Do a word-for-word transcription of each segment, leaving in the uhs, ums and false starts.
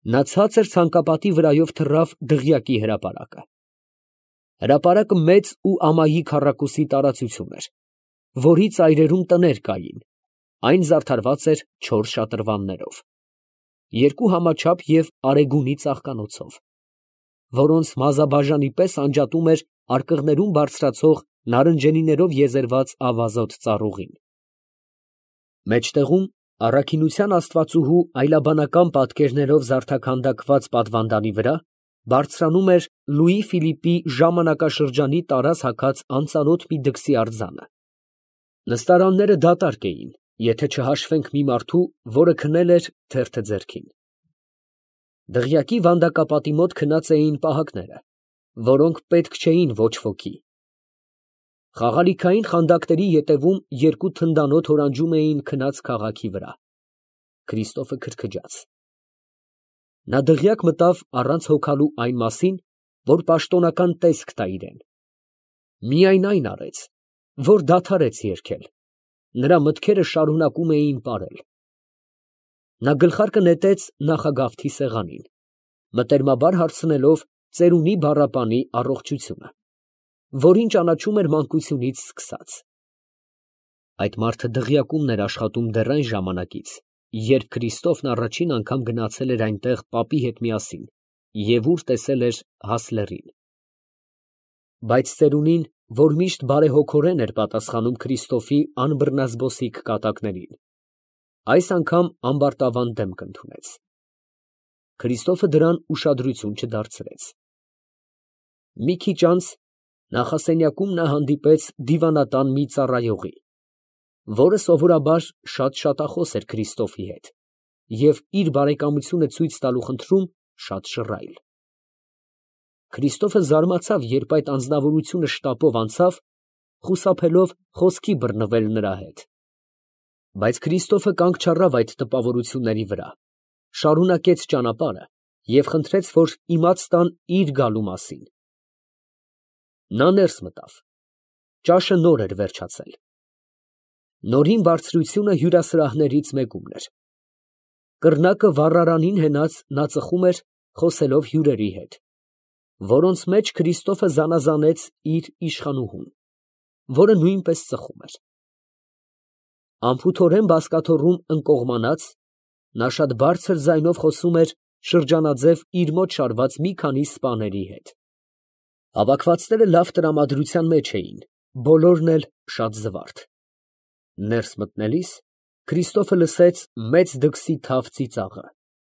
Նա ցածր ցանկապատի վրայով թռավ դղյակի հրապարակը։ Հրապարակը մեծ ու ամայի քառակուսի տարածություն էր, որի ծայրերում տներ կային, այն զարդարված էր չորս շատրվաններով, երկու համաչափ և արեգունի ծաղկանոցով, որոնց մազաբաժանի պես անջատում էր արկղներում բարձրացող նարնջենիներով եզերված ավազոտ ծառուղին։ Մեջտեղում, առաքինության աստվածուհու այլաբանական պատկերներով զարդաքանդակված պատվանդանի վրա, բարձրանում էր Լուի Ֆիլիպի ժամանակաշրջանի տարազ հագած անծանոթ մի դքսի արձանը։ Նստարանները դատարկ էին, եթե չհաշվենք մի մարդու, որը քնել էր թերթը ձեռքին։ Դղյակի վանդակապատի մոտ քնած էին պահակները, որոնք պետք չէին ոչ ոքի։ Խաղալիքային խանդակների ետևում երկու թնդանոթ հորանջում էին քնած քաղաքի վրա։ Քրիստոֆը քրքջաց։ Նա դղյակ մտավ առանց հոգալու այն մասին, որ պաշտոնական տեսք տա իրեն։ Միայն այն արեց, որ դադարեց երգել, նրա մտքերը շարունակում էին պարել։ Նա գլխարկը նետեց նախագավթի սեղանին, մտերմաբար հարցնելով ծերունի բառապանի առողջությունը, որին ճանաչում էր մանկությունից սկսած։ Այդ մարդը դղյակումն էր աշխատում դեռ այն ժամանակից, երբ Քրիստոֆն առաջին անգամ գնացել էր այնտեղ պապի հետ միասին և ուր տեսել էր Հասլերին։ Բայց ծերունին, որ միշտ բարեհոգորեն էր պատասխանում Քրիստոֆի անբռնազբոսիկ կատակներին, այս անգամ ամբարտավան դեմք ընդունեց։ Քրիստոֆը դրան ուշադրություն չդարձրեց։ Մի քիչ անց նախասենյակում նա հանդիպեց դիվանատան մի ծառայողի, որը սովորաբար շատ շատախոս էր Քրիստոֆի հետ և իր բարեկամությունը ցույց տալու խնդրում շատ շռայլ։ Քրիստոֆը զարմացավ, երբ այդ անձնավորությունը շտապով անցավ, խուսափելով խոսքի բռնվել նրա հետ։ Բայց Քրիստոֆը կանգ չառավ այդ տպավորությունների վրա, շարունակեց ճանապարհը և խնդրեց, որ իմաց տան իր գալու մասին։ Նա ներս մտավ։ Ճաշը նոր էր վերջացել։ Նորին բարձրությունը հյուրասրահներից մեկումն էր։ Կռնակը վառարանին հենած նա ծխում էր, խոսելով հյուրերի հետ, որոնց մեջ Քրիստոֆը զանազանեց իր իշխանուհուն, որը նույնպես ծխում էր։ Անփութորեն բազկաթոռում ընկողմանած, նա շատ բարձր ձայնով խոսում էր շրջանաձև իր մոտ շարված մի քանի սպաների հետ։ Հավաքվածները լավ տրամադրության մեջ էին, բոլորն էլ շատ զվարթ։ Ներս մտնելիս Քրիստոֆը լսեց մեծ դքսի թավ ծիծաղը։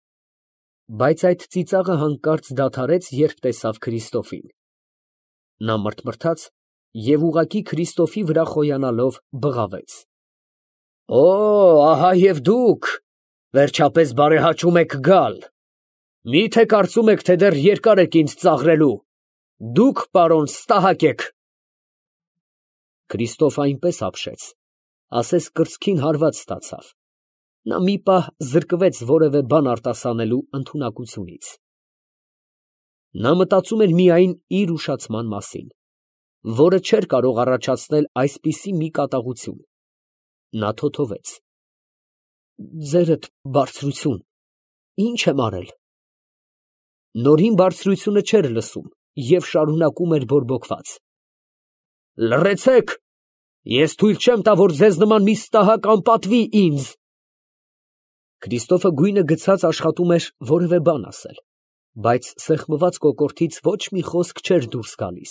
Բայց այդ ծիծաղը հանկարծ դադարեց, երբ տեսավ Քրիստոֆին։ Նա մռթմռթաց և ուղղակի Քրիստոֆի վրա խոյանալով բղավեց. «Օ, ահա և դուք վերջապես բարեհաճում եք գալ. մի՞թե կարծում եք, թե դեռ երկար եք ինձ ծաղրելու, դուք, պարոն, ստահակ եք»։ Քրիստոֆը այնպես ապշեց, ասես կրծքին հարված ստացավ։ Նա մի պահ զրկվեց որևէ բան արտասանելու ընդունակությունից։ Նա մտածում էր միայն իր ուշացման մասին, որը չէր կարող առաջացնել այսպիսի մի կատաղություն։ Նա թոթովեց. «Ձերդ բարձրություն, ի՞նչ եմ արել»։ Նորին բարձրությունը չէր լսում և շարունակում էր բորբոքված. «Լռեցեք, ես թույլ չեմ տա, որ ձեզ նման մի ստահակ անպատվի ինձ»։ Քրիստոֆը գույնը գցած աշխատում էր որևէ բան ասել, բայց սեղմված կոկորդից ոչ մի խոսք չէր դուրս գալիս։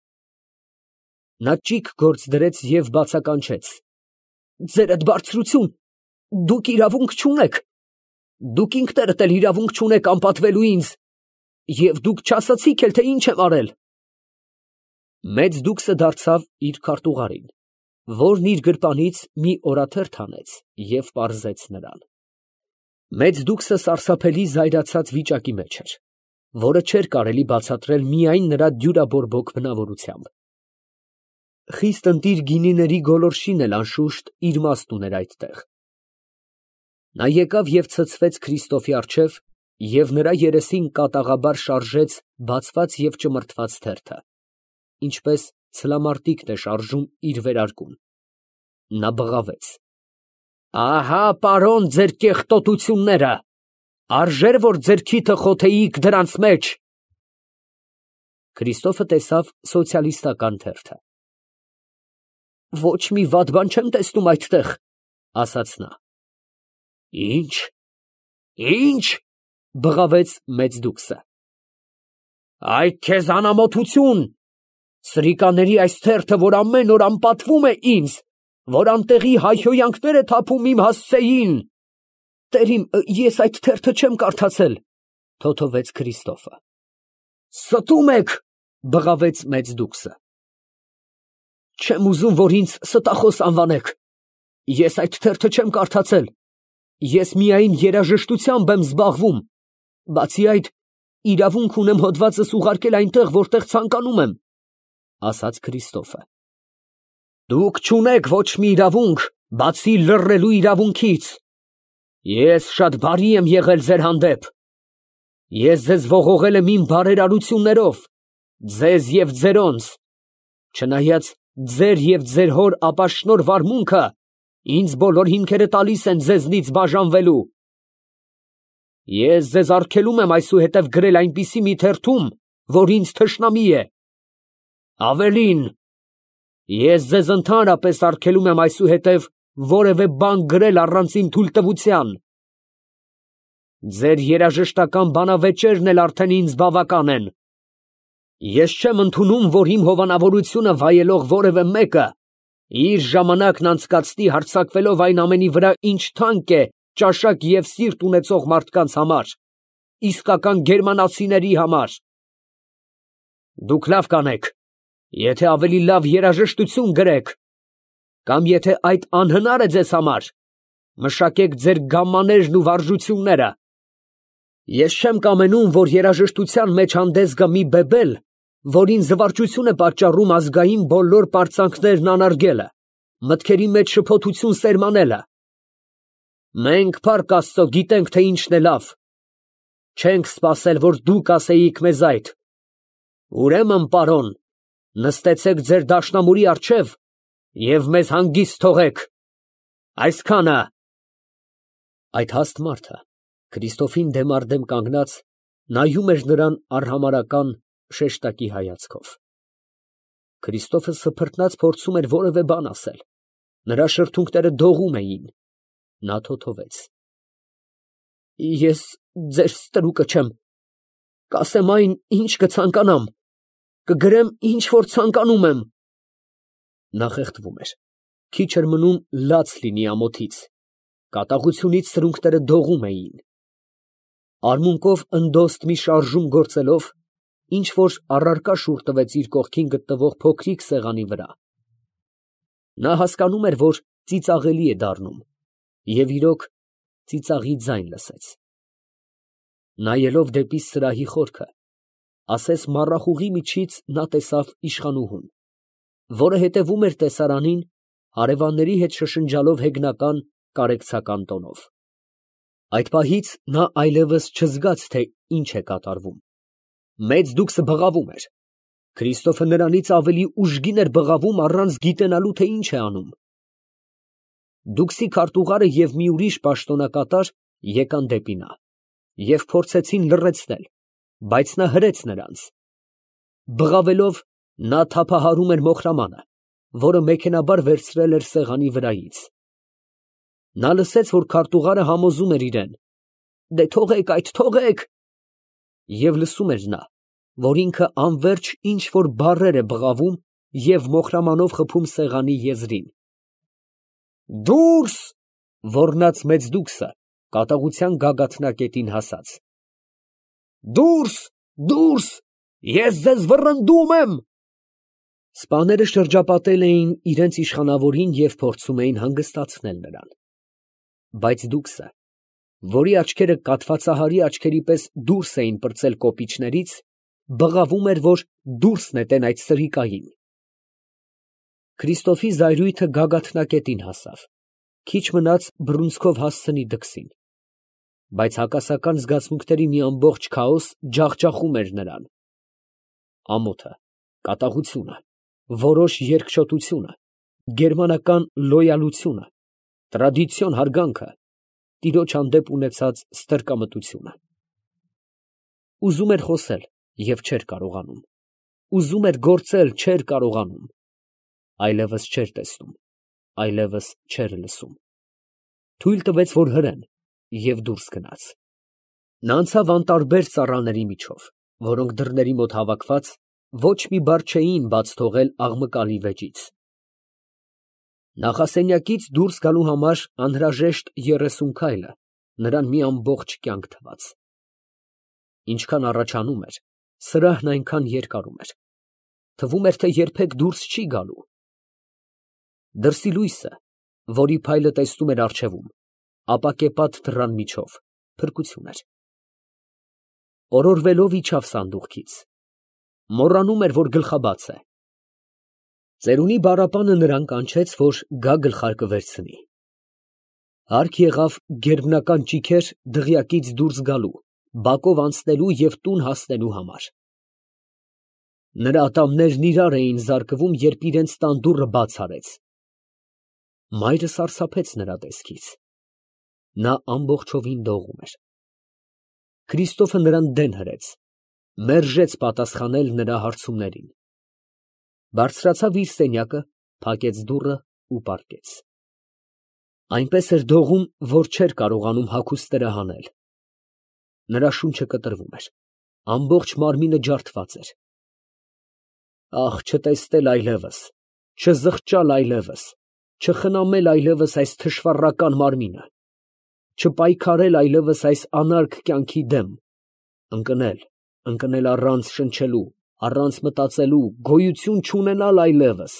Նա ճիգ գործ դրեց և բացականչեց. «Ձերդ բարձրություն, դուք իրավունք չունեք, դուք ինքներդ էլ իրավունք չունեք անպատվելու ինձ, և դուք չասացիք էլ, թե ինչ եմ արել»։ Մեծ դուքսը դարձավ իր քարտուղարին, որն իր գրպանից մի օրաթերթ հանեց և պարզեց նրան։ Մեծ դուքսը սարսափելի զայրացած վիճակի մեջ էր, որը չէր կարելի բացատրել միայն նրա դյուրաբորբոք բնավորությամբ։ Խիստ ընտիր գինիների գոլորշին էլ անշուշտ իր իմաստ ուներ այդտեղ։ Նա եկավ և ցցվեց Քրիստոֆի առջև և նրա երեսին կատաղաբար շարժեց բացված և ճմրթված թերթը, ինչպես ցլամարտիկն է շարժում իր վերարկուն։ Նա բղավեց. «Ահա, պարոն, ձեր կեղտոտությունները, Արժեր որ ձեր քիթը խոթեիք դրանց մեջ։ Քրիստոֆը տեսավ սոցիալիստական թերթը։ Ոչ մի վատ բան չեմ տեսնում այդտեղ, ասաց նա։ Ինչ, ինչ, բղավեց մեծ դուքսը։ Այ քեզ անամոթություն, սրիկաների այս թերթը, որ ամեն օր անպատվում է ինձ, որ անտեղի հայհոյանքներ է թափում իմ հասցեին։ Տերիմ, ես այդ թերթը չեմ կարդացել, թոթովեց Քրիստոֆը։ Ստում եք, բղավեց մեծ դուքսը։ Չեմ ուզում, որ ինձ ստախոս անվանեք։ Ես այդ թերթը չեմ կարդացել։ Ես միայն երաժշտությամբ եմ զբաղվում։ Բացի այդ, իրավունք ունեմ հոդվածս ուղարկել այնտեղ, որտեղ ցանկանում եմ, ասաց Քրիստոֆը։ Դուք չունեք ոչ մի իրավունք, բացի լռելու իրավունքից։ Ես շատ բարի եմ եղել ձեր հանդեպ։ Ես ձեզ ողողել եմ իմ բարերարություններով, ձեզ և ձերոնց, չնայած ձեր և ձեր հոր ապաշնոր վարմունքը ինձ բոլոր հիմքերը տալիս են ձեզնից բաժանվելու։ Ես ձեզ արգելում եմ այսուհետև գրել այնպիսի մի թերթում, որ ինձ թշնամի է։ Ավելին, ես ձեզ ընդհանրապես արգելում եմ այսուհետև որևէ բան գրել առանց իմ թույլտվության։ Ձեր երաժշտական բանավեճերն էլ արդեն ինձ բավական են։ Ես չեմ ընդունում, որ իմ հովանավորությունը վայելող որևէ մեկը իր ժամանակն անցկացնի հարձակվելով այն ամենի վրա, ինչ թանկ է ճաշակ և սիրտ ունեցող մարդկանց համար, իսկական գերմանացիների համար։ Դուք լավ կանեք, եթե ավելի լավ երաժշտություն գրեք, կամ եթե այդ անհնար է ձեզ համար, մշակեք ձեր գամմաներն ու վարժությունները։ Ես չեմ կամենում, որ երաժշտության մեջ հանդես գա մի բեբել, որին զվարճություն է պատճառում ազգային բոլոր պարծանքներն անարգելը, մտքերի մեջ շփոթություն սերմանելը։ Մենք, փառք Աստծո, գիտենք, թե ինչն է լավ։ Չենք սպասել, որ դուք ասեիք մեզ այդ։ Ուրեմն, պարոն, նստեցեք ձեր դաշնամուրի առջև և մեզ հանգիստ թողեք։ Այսքանը։ Այդ հաստ մարդը, Քրիստոֆին դեմ առ դեմ կանգնած, նայում էր նրան արհամարհական շեշտակի հայացքով։ Քրիստոֆը սփռտնաց փորձում էր որևէ բան ասել։ Նրա շրթունքները դողում էին։ Նա թոթովեց. Ես ձեր ստրուկը չեմ։ Կասեմ այն, ինչ կցանկանամ։ Կգրեմ, ինչ որ ցանկանում եմ։ Նա խեղդվում էր։ Քիչ էր մնում լաց լինի ամոթից։ Կատաղությունից սրունքները դողում էին։ Արմունկով ընդոստ մի շարժում գործելով, ինչ որ առարկա շուռ տվեց իր կողքին գտնվող փոքրիկ սեղանի վրա։ Նա հասկանում էր, որ ծիծաղելի է դառնում, և իրոք ծիծաղի ձայն լսեց։ Նայելով դեպի սրահի խորքը, ասես մառախուղի միջից նա տեսավ իշխանուհուն, որը հետևում էր տեսարանին, հարևանների հետ շշնջալով հեգնական կարեկցական տոնով։ Այդ պահից նա այլևս չզգաց, թե ինչ է կատարվում։ Մեծ դուքսը բղավում էր։ Քրիստոֆը նրանից ավելի ուժգին էր բղավում առանց գիտենալու, թե ինչ է անում։ Դուքսի քարտուղարը և մի ուրիշ պաշտոնակատար եկան դեպի նա և փորձեցին լռեցնել, բայց նա հրեց նրանց։ Բղավելով նա թափահարում էր մոխրամանը, որը մեքենաբար վերցրել էր սեղանի վրայից։ Նա լսեց, որ քարտուղարը համոզում էր իրեն. «Դե թողեք այդ, թողեք», և լսում էր նա, որ ինքը անվերջ ինչ որ բառեր է բղավում և մոխրամանով խփում սեղանի եզրին։ Դուրս, ոռնաց մեծ դուքսը, կատաղության գագաթնակետին հասած։ Դուրս, դուրս, ես ձեզ վռնդում եմ։ Սպաները շրջապատել էին իրենց իշխանավորին և փորձում էին հանգստացնել նրան։ Բայց դուքսը, որի աչքերը կաթվածահարի աչքերի պես դուրս էին պրծել կոպիչներից, բղավում էր, որ դուրս նետեն այդ սրիկային։ Քրիստոֆի զայրույթը գագաթնակետին հասավ, քիչ մնաց բռունցքով հասցնի դքսին։ Բայց հակասական զգացմունքների մի ամբողջ քաոս ջախջախում էր նրան։ Ամոթը, կատաղությունը, որոշ երկչոտությունը, գերմանական լոյալությունը, տրադիցիոն հարգանքը, տիրոջ հանդեպ ունեցած ստրկամտությունը։ Ուզում էր խոսել և չէր կարողանում, ուզում էր գործել, չէր կարողանում, այլևս չէր տեսնում, այլևս չէր լսում։ Թույլ տվեց, որ հրեն, և դուրս գնաց։ Նա անցավ անտարբեր ծառաների միջով, որոնք դռների մոտ հավաքված ոչ մի բառ չէին բաց թողել աղմկալի վեճից։ Նախասենյակից դուրս գալու համար անհրաժեշտ երեսուն քայլը նրան մի ամբողջ կյանք թվաց։ Ինչքան առաջանում էր, սրահն այնքան երկարում էր, թվում էր, թե երբեք դուրս չի գալու։ Դրսի լույսը, որի փայլը տեսնում էր առջևում, ապակեպատ դռան միջով, փրկություն էր։ Օրորվելով իջավ սանդուղքից, մոռանում էր, որ գլխաբաց է։ Ծերունի բառապանը նրան կանչեց, որ գա գլխարկը վերցնի։ Հարկ եղավ գերբնական ճիգեր դղյակից դուրս գալու, բակով անցնելու և տուն հասնելու համար։ Նրա ատամներն իրար էին զարկվում, երբ իրենց տան դուռը բաց արեց։ Մայրը սարսափեց նրա տեսքից։ Նա ամբողջովին դողում էր։ Քրիստոֆը նրան դեն հրեց, մերժեց պատասխանել նրա հարցումներին։ Բարձրացավ իր սենյակը, փակեց դուռը ու պառկեց։ Այնպես էր դողում, որ չէր կարողանում հագուստները հանել։ Նրա շունչը կտրվում էր, ամբողջ մարմինը ջարդված էր։ Ահ, չտեսնել այլևս, չզղջալ այլևս, չխնամել այլևս այս թշվառական մարմինը, չպայքարել այլևս այս անարգ կյանքի դեմ, ընկնել, ընկնել առանց շնչելու, առանց մտածելու, գոյություն չունենալ այլևս։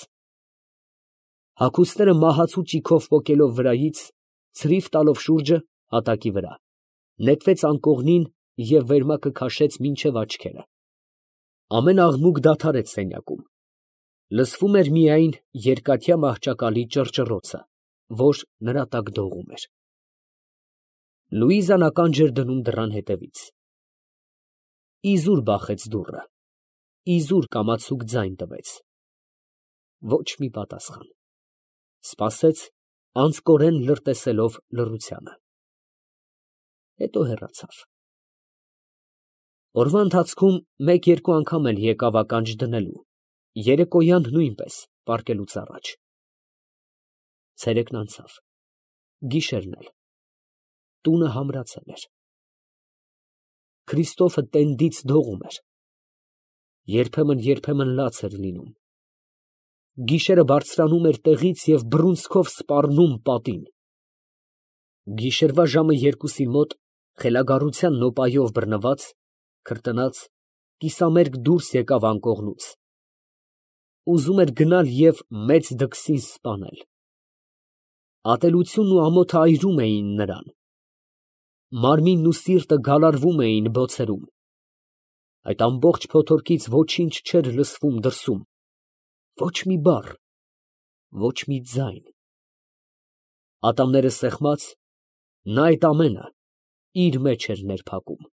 Հագուստները մահացու ճիգով պոկելով վրայից, ցրիվ տալով շուրջը, հատակի վրա, նետվեց անկողնին և վերմակը քաշեց մինչև աչքերը։ Ամեն աղմուկ դադարեց սենյակում։ Լսվում էր միայն երկաթյա մահճակալի ճռճռոցը, որ նրա տակ դողում էր։ Լուիզան ականջ էր դնում դռան հետևից։ Իզուր բախեց դուռը, իզուր կամացուկ ձայն տվեց։ Ոչ մի պատասխան։ Սպասեց, անձկորեն լրտեսելով լռությանը։ Հետո հեռացավ։ Օրվա ընթացքում մեկ֊երկու անգամ էլ եկավ ականջ դնելու, երեկոյան նույնպես, պառկելուց առաջ։ Ցերեկն անցավ, գիշերն էլ, տունը համրացել էր։ Քրիստոֆը տենդից դողում էր, երբեմն֊երբեմն լաց էր լինում։ Գիշերը բարձրանում էր տեղից և բռունցքով սպառնում պատին։ Գիշերվա ժամը երկուսի մոտ, խելագարության նոպայով բռնված, քրտնած, կիսամերկ դուրս եկավ անկողնուց։ Ուզում էր գնալ և մեծ դքսին սպանել։ Ատելությունն ու ամոթը այրում էին նրան։ Մարմինն ու սիրտը գալարվում էին բոցերում։ Այդ ամբողջ փոթորկից ոչինչ չէր լսվում դրսում, ոչ մի բառ, ոչ մի ձայն։ Ատամները սեղմած, նա այդ ամենը իր մեջ էր ներփակում։